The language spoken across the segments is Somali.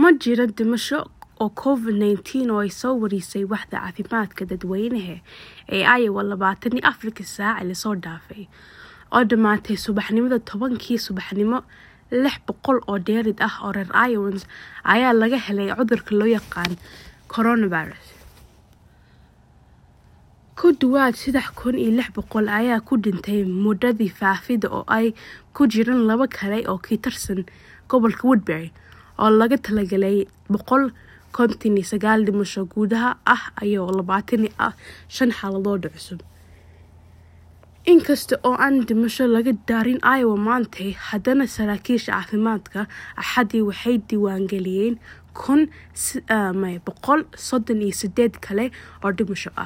ma jiro dhimasho oo COVID-19 oo ay soo warisay waxda caafimaadka dadweynaha ee Iowa 24 saac la soo dhaafay oo dhamaatay subaxnimada 10kii subaxnimo 600 oo dheerid ah oo reer Iowans ayaa laga helay cudurka loo yaqaan coronavirus. ku dhawaad 3600 ayaa ku dhintay muddadii faafida oo ay ku jiraan laba kale oo ka tirsan gobolka Woodbury oo laga talagalay 159 dhimasho gudaha ah iyo 25 xaaladood cusub. inkasta oo aan dhimasho laga daarin Iowa maanta, haddana saraakiisha caafimaadka axadii waxay diiwaangeliyeen 138 kale oo dhimasho ah.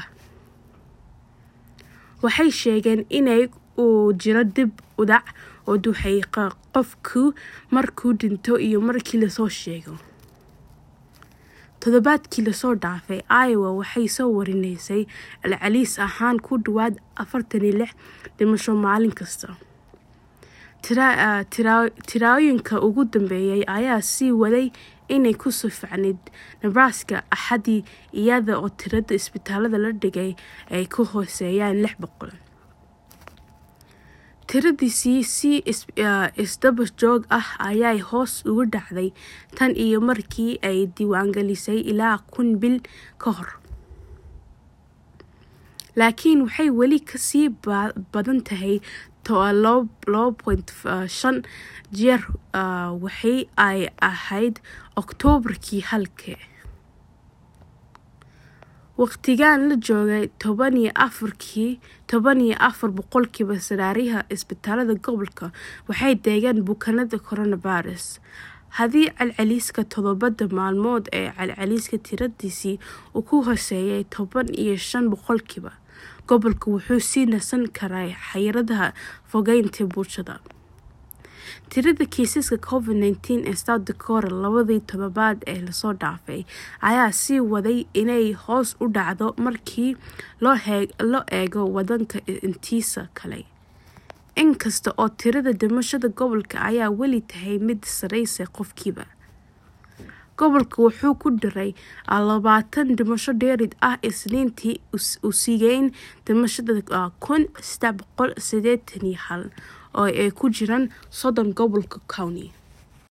waxay sheegeen inay jiro dib u dhac oo duxay qofku markuu dhinto iyo markii la soo sheego. toddobaadkii la soo dhaafay Iowa waxay soo warinaysay celcelis ahaan ku dhawaad 46 dhimasho maalin kasta. tirooyinka ugu dambeeyay ayaa sii waday inay ku sufacnid Nebraska axadii iyada oo tirada isbitaalada la dhigay ay ku hooseeyaan 600. tiradii isdaba joog ah ayaa hoos ugu dhacday tan iyo markii ay diiwaangelisay ilaa 1,000 bil ka hor. laakiin waxay weli ka sii badan tahay 2.5 jeer waxay ay ahayd Oktoobarkii halkee. waqtigan la joogay 14% saraariha isbitaalada gobolka waxay deegaan bukaanada coronavirus. haddii celceliska 7 maalmood ee celceliska tiradiisii uu ku hooseeyay 15%, gobolka wuxuu sii nasan karaa xayiraadaha fogeynta bulshada. tirada kiisaska COVID-19 ee South Dakota labadii toddobaad ee la soo dhaafay ayaa sii waday inay hoos u dhacdo markii loo eego wadanka intiisa kale. inkasta oo tirada dhimashada gobolka ayaa weli tahay mid sareysa qofkiiba. gobolka wuxuu ku diray 20 dhimasho dheerid ah Isniintii u siiyeen dhimashada 1,781 oo ay ku jiraan 30 gobolka county.